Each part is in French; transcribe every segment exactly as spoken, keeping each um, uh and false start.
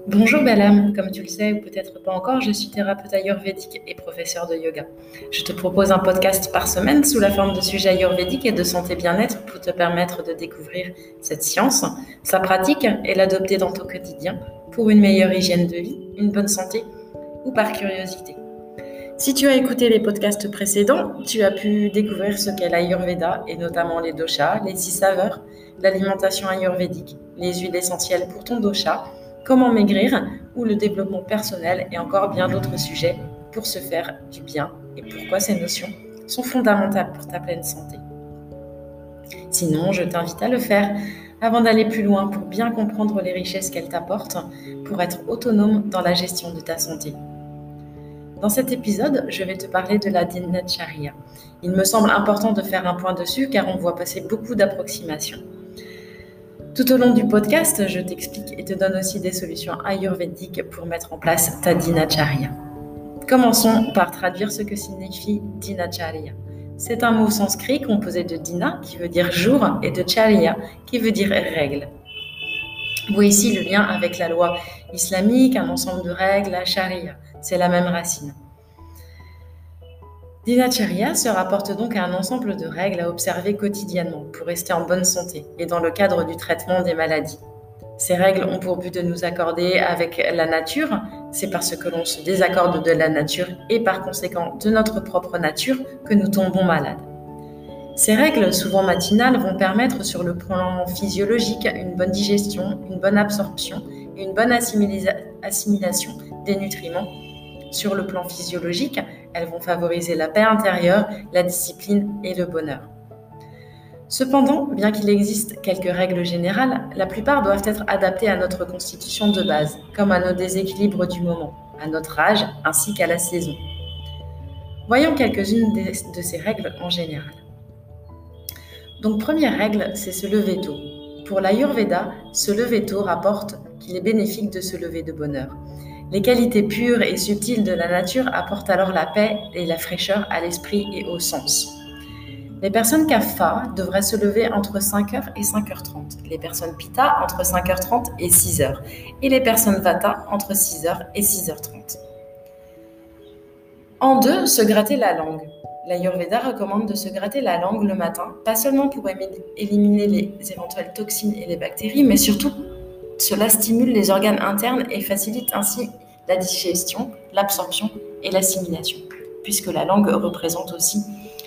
Bonjour belle âme, comme tu le sais ou peut-être pas encore, je suis thérapeute ayurvédique et professeur de yoga. Je te propose un podcast par semaine sous la forme de sujets ayurvédiques et de santé bien-être pour te permettre de découvrir cette science, sa pratique et l'adopter dans ton quotidien pour une meilleure hygiène de vie, une bonne santé ou par curiosité. Si tu as écouté les podcasts précédents, tu as pu découvrir ce qu'est l'Ayurveda et notamment les doshas, les six saveurs, l'alimentation ayurvédique, les huiles essentielles pour ton dosha, comment maigrir ou le développement personnel et encore bien d'autres sujets pour se faire du bien et pourquoi ces notions sont fondamentales pour ta pleine santé. Sinon, je t'invite à le faire avant d'aller plus loin pour bien comprendre les richesses qu'elles t'apportent pour être autonome dans la gestion de ta santé. Dans cet épisode, je vais te parler de la dinacharya. Il me semble important de faire un point dessus car on voit passer beaucoup d'approximations. Tout au long du podcast, je t'explique et te donne aussi des solutions ayurvédiques pour mettre en place ta dinacharya. Commençons par traduire ce que signifie dinacharya. C'est un mot sanskrit composé de dina, qui veut dire jour, et de charya, qui veut dire règle. Voyez ici le lien avec la loi islamique, un ensemble de règles, la charia. C'est la même racine. Dinacharya se rapporte donc à un ensemble de règles à observer quotidiennement pour rester en bonne santé et dans le cadre du traitement des maladies. Ces règles ont pour but de nous accorder avec la nature, c'est parce que l'on se désaccorde de la nature et par conséquent de notre propre nature que nous tombons malades. Ces règles, souvent matinales, vont permettre sur le plan physiologique une bonne digestion, une bonne absorption et une bonne assimilisa- assimilation des nutriments. Sur le plan physiologique, elles vont favoriser la paix intérieure, la discipline et le bonheur. Cependant, bien qu'il existe quelques règles générales, la plupart doivent être adaptées à notre constitution de base, comme à nos déséquilibres du moment, à notre âge ainsi qu'à la saison. Voyons quelques-unes de ces règles en général. Donc, première règle, c'est se lever tôt. Pour l'Ayurveda, se lever tôt rapporte qu'il est bénéfique de se lever de bonne heure. Les qualités pures et subtiles de la nature apportent alors la paix et la fraîcheur à l'esprit et au sens. Les personnes Kapha devraient se lever entre cinq heures et cinq heures trente, les personnes Pitta entre cinq heures trente et six heures, et les personnes Vata entre six heures et six heures trente. En deux, se gratter la langue. L'Ayurveda recommande de se gratter la langue le matin, pas seulement pour éliminer les éventuelles toxines et les bactéries, mais surtout cela stimule les organes internes et facilite ainsi la digestion, l'absorption et l'assimilation, puisque la langue représente aussi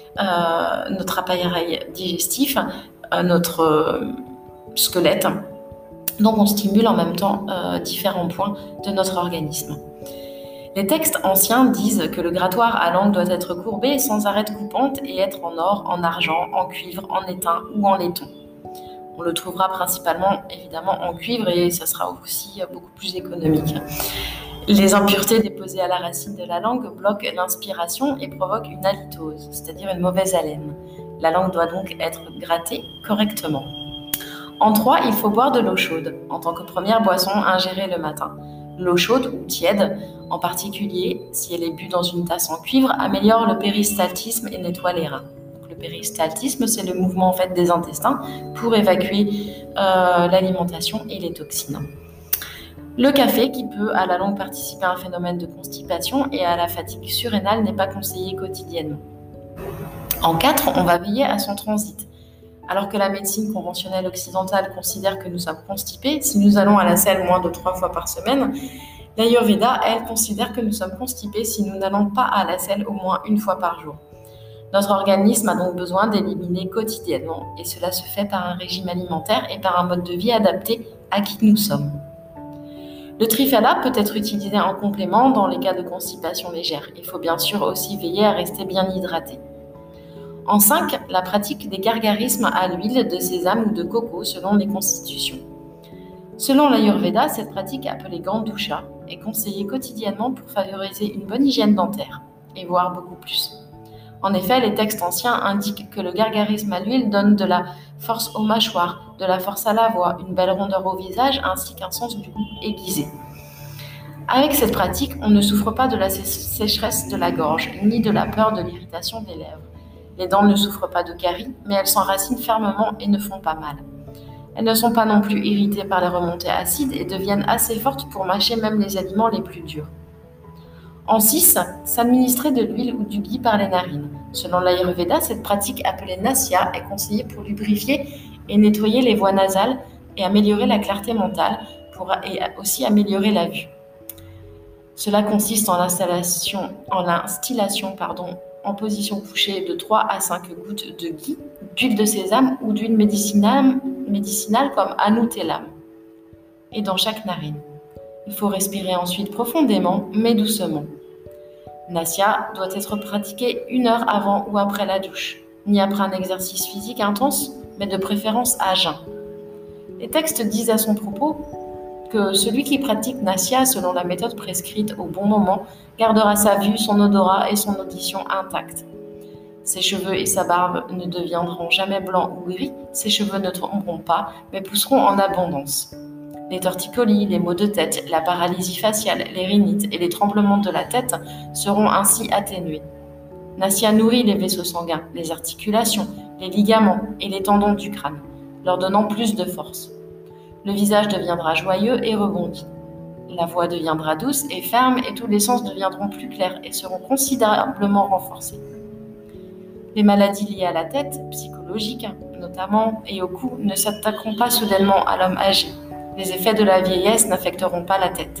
euh, notre appareil digestif, euh, notre euh, squelette. Donc on stimule en même temps euh, différents points de notre organisme. Les textes anciens disent que le grattoir à langue doit être courbé sans arête coupante et être en or, en argent, en cuivre, en étain ou en laiton. On le trouvera principalement évidemment en cuivre et ça sera aussi beaucoup plus économique. Les impuretés déposées à la racine de la langue bloquent l'inspiration et provoquent une halitose, c'est-à-dire une mauvaise haleine. La langue doit donc être grattée correctement. En trois, il faut boire de l'eau chaude, en tant que première boisson ingérée le matin. L'eau chaude ou tiède, en particulier si elle est bue dans une tasse en cuivre, améliore le péristaltisme et nettoie les reins. Le péristaltisme, c'est le mouvement en fait des intestins pour évacuer euh, l'alimentation et les toxines. Le café, qui peut à la longue participer à un phénomène de constipation et à la fatigue surrénale, n'est pas conseillé quotidiennement. En quatre, on va veiller à son transit. Alors que la médecine conventionnelle occidentale considère que nous sommes constipés, si nous allons à la selle moins de trois fois par semaine, l'Ayurveda, elle, considère que nous sommes constipés si nous n'allons pas à la selle au moins une fois par jour. Notre organisme a donc besoin d'éliminer quotidiennement et cela se fait par un régime alimentaire et par un mode de vie adapté à qui nous sommes. Le triphala peut être utilisé en complément dans les cas de constipation légère. Il faut bien sûr aussi veiller à rester bien hydraté. En cinq, la pratique des gargarismes à l'huile de sésame ou de coco selon les constitutions. Selon l'Ayurveda, cette pratique appelée Gandusha est conseillée quotidiennement pour favoriser une bonne hygiène dentaire et voire beaucoup plus. En effet, les textes anciens indiquent que le gargarisme à l'huile donne de la force aux mâchoires, de la force à la voix, une belle rondeur au visage ainsi qu'un sens du goût aiguisé. Avec cette pratique, on ne souffre pas de la sécheresse de la gorge, ni de la peur de l'irritation des lèvres. Les dents ne souffrent pas de caries, mais elles s'enracinent fermement et ne font pas mal. Elles ne sont pas non plus irritées par les remontées acides et deviennent assez fortes pour mâcher même les aliments les plus durs. En six, s'administrer de l'huile ou du ghee par les narines. Selon l'Ayurveda, cette pratique appelée Nasya est conseillée pour lubrifier et nettoyer les voies nasales et améliorer la clarté mentale pour, et aussi améliorer la vue. Cela consiste en l'installation, en l'instillation pardon, en position couchée de trois à cinq gouttes de ghee, d'huile de sésame ou d'huile médicinale, médicinale comme anutellam, et dans chaque narine. Il faut respirer ensuite profondément, mais doucement. Nasya doit être pratiqué une heure avant ou après la douche, ni après un exercice physique intense, mais de préférence à jeun. Les textes disent à son propos que celui qui pratique Nasya selon la méthode prescrite au bon moment gardera sa vue, son odorat et son audition intacts. Ses cheveux et sa barbe ne deviendront jamais blancs ou gris, ses cheveux ne tomberont pas, mais pousseront en abondance. Les torticolis, les maux de tête, la paralysie faciale, les rhinites et les tremblements de la tête seront ainsi atténués. Nasya nourrit les vaisseaux sanguins, les articulations, les ligaments et les tendons du crâne, leur donnant plus de force. Le visage deviendra joyeux et rebondi. La voix deviendra douce et ferme et tous les sens deviendront plus clairs et seront considérablement renforcés. Les maladies liées à la tête, psychologiques notamment, et au cou, ne s'attaqueront pas soudainement à l'homme âgé. Les effets de la vieillesse n'affecteront pas la tête.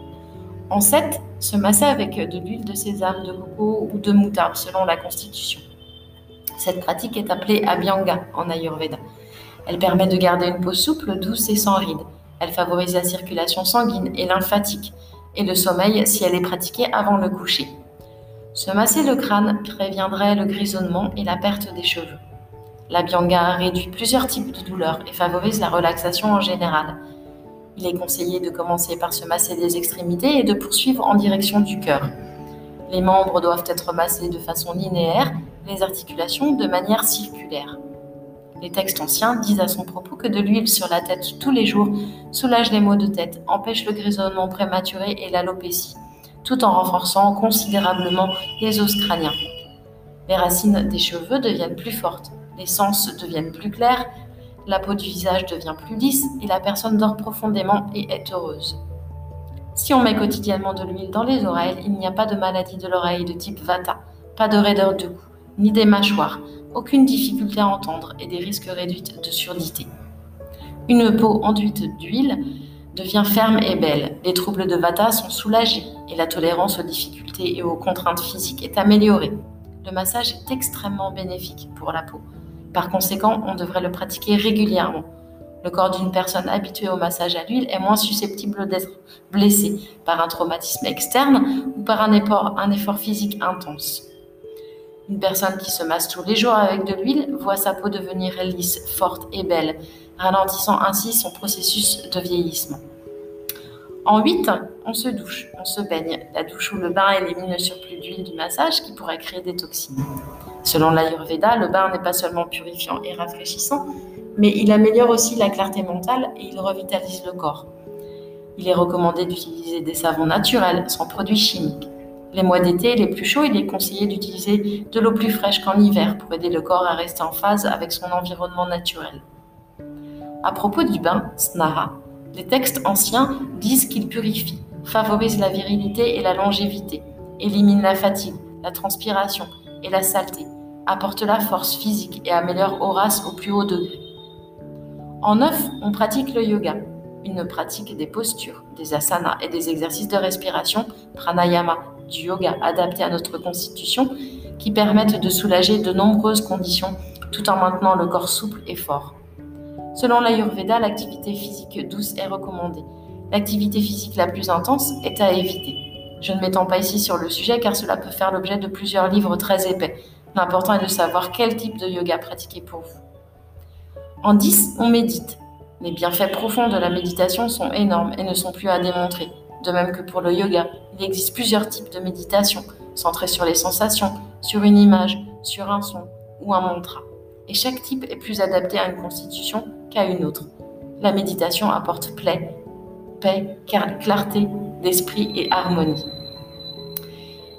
En sept, se masser avec de l'huile de sésame, de coco ou de moutarde selon la constitution. Cette pratique est appelée Abhyanga en Ayurveda. Elle permet de garder une peau souple, douce et sans rides. Elle favorise la circulation sanguine et lymphatique et le sommeil si elle est pratiquée avant le coucher. Se masser le crâne préviendrait le grisonnement et la perte des cheveux. L'Abhyanga réduit plusieurs types de douleurs et favorise la relaxation en général. Il est conseillé de commencer par se masser les extrémités et de poursuivre en direction du cœur. Les membres doivent être massés de façon linéaire, les articulations de manière circulaire. Les textes anciens disent à son propos que de l'huile sur la tête tous les jours soulage les maux de tête, empêche le grisonnement prématuré et l'alopécie, tout en renforçant considérablement les os crâniens. Les racines des cheveux deviennent plus fortes, les sens deviennent plus clairs, la peau du visage devient plus lisse et la personne dort profondément et est heureuse. Si on met quotidiennement de l'huile dans les oreilles, il n'y a pas de maladie de l'oreille de type Vata, pas de raideur de cou, ni des mâchoires, aucune difficulté à entendre et des risques réduits de surdité. Une peau enduite d'huile devient ferme et belle, les troubles de Vata sont soulagés et la tolérance aux difficultés et aux contraintes physiques est améliorée. Le massage est extrêmement bénéfique pour la peau. Par conséquent, on devrait le pratiquer régulièrement. Le corps d'une personne habituée au massage à l'huile est moins susceptible d'être blessé par un traumatisme externe ou par un effort, un effort physique intense. Une personne qui se masse tous les jours avec de l'huile voit sa peau devenir lisse, forte et belle, ralentissant ainsi son processus de vieillissement. En huit, on se douche, on se baigne. La douche ou le bain élimine le surplus d'huile du massage qui pourrait créer des toxines. Selon l'Ayurveda, le bain n'est pas seulement purifiant et rafraîchissant, mais il améliore aussi la clarté mentale et il revitalise le corps. Il est recommandé d'utiliser des savons naturels, sans produits chimiques. Les mois d'été les plus chauds, il est conseillé d'utiliser de l'eau plus fraîche qu'en hiver pour aider le corps à rester en phase avec son environnement naturel. À propos du bain, Snara, les textes anciens disent qu'il purifie, favorise la virilité et la longévité, élimine la fatigue, la transpiration et la saleté, apporte la force physique et améliore Horace au plus haut degré. En neuf, on pratique le yoga, une pratique des postures, des asanas et des exercices de respiration, pranayama, du yoga adapté à notre constitution, qui permettent de soulager de nombreuses conditions tout en maintenant le corps souple et fort. Selon l'Ayurveda, l'activité physique douce est recommandée. L'activité physique la plus intense est à éviter. Je ne m'étends pas ici sur le sujet car cela peut faire l'objet de plusieurs livres très épais. L'important est de savoir quel type de yoga pratiquer pour vous. En dix, on médite. Les bienfaits profonds de la méditation sont énormes et ne sont plus à démontrer. De même que pour le yoga, il existe plusieurs types de méditation, centrés sur les sensations, sur une image, sur un son ou un mantra. Et chaque type est plus adapté à une constitution qu'à une autre. La méditation apporte paix, paix, clarté d'esprit et harmonie.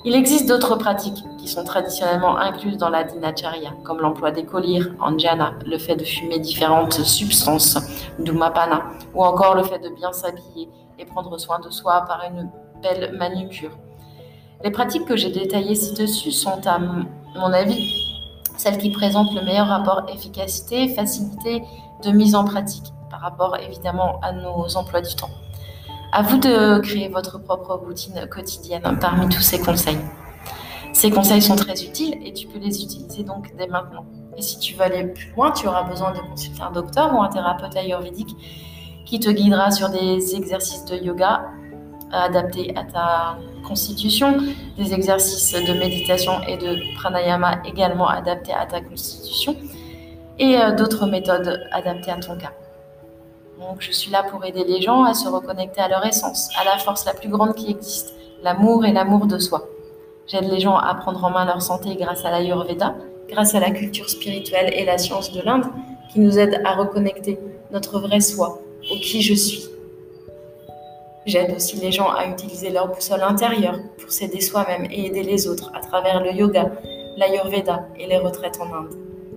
Il existe d'autres pratiques qui sont traditionnellement incluses dans la dinacharya, comme l'emploi des collyres, anjana, le fait de fumer différentes substances, dhumapana, ou encore le fait de bien s'habiller et prendre soin de soi par une belle manucure. Les pratiques que j'ai détaillées ci-dessus sont, à mon avis, celles qui présentent le meilleur rapport efficacité et facilité de mise en pratique par rapport évidemment à nos emplois du temps. À vous de créer votre propre routine quotidienne parmi tous ces conseils. Ces conseils sont très utiles et tu peux les utiliser donc dès maintenant. Et si tu veux aller plus loin, tu auras besoin de consulter un docteur ou un thérapeute ayurvédique qui te guidera sur des exercices de yoga adaptés à ta constitution, des exercices de méditation et de pranayama également adaptés à ta constitution et d'autres méthodes adaptées à ton cas. Donc, je suis là pour aider les gens à se reconnecter à leur essence, à la force la plus grande qui existe, l'amour et l'amour de soi. J'aide les gens à prendre en main leur santé grâce à l'Ayurveda, grâce à la culture spirituelle et la science de l'Inde, qui nous aident à reconnecter notre vrai soi, au qui je suis. J'aide aussi les gens à utiliser leur boussole intérieure pour s'aider soi-même et aider les autres à travers le yoga, l'Ayurveda et les retraites en Inde.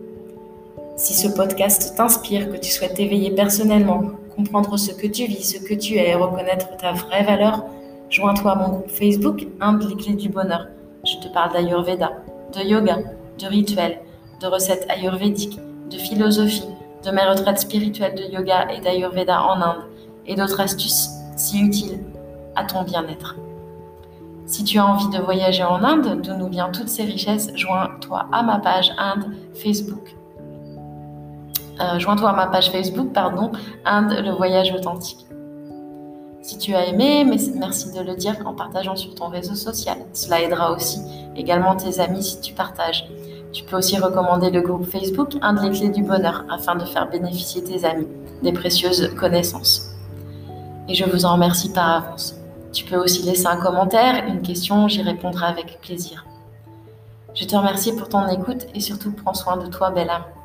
Si ce podcast t'inspire, que tu souhaites t'éveiller personnellement, comprendre ce que tu vis, ce que tu es et reconnaître ta vraie valeur, joins-toi à mon groupe Facebook Inde, les clés du bonheur. Je te parle d'Ayurveda, de yoga, de rituels, de recettes ayurvédiques, de philosophie, de mes retraites spirituelles de yoga et d'Ayurveda en Inde et d'autres astuces si utiles à ton bien-être. Si tu as envie de voyager en Inde, d'où nous viennent toutes ces richesses, joins-toi à ma page Inde Facebook. Euh, joins-toi à ma page Facebook, pardon, Inde, le voyage authentique. Si tu as aimé, merci de le dire en partageant sur ton réseau social. Cela aidera aussi également tes amis si tu partages. Tu peux aussi recommander le groupe Facebook Inde, les clés du bonheur afin de faire bénéficier tes amis des précieuses connaissances. Et je vous en remercie par avance. Tu peux aussi laisser un commentaire, une question, j'y répondrai avec plaisir. Je te remercie pour ton écoute et surtout prends soin de toi, belle âme.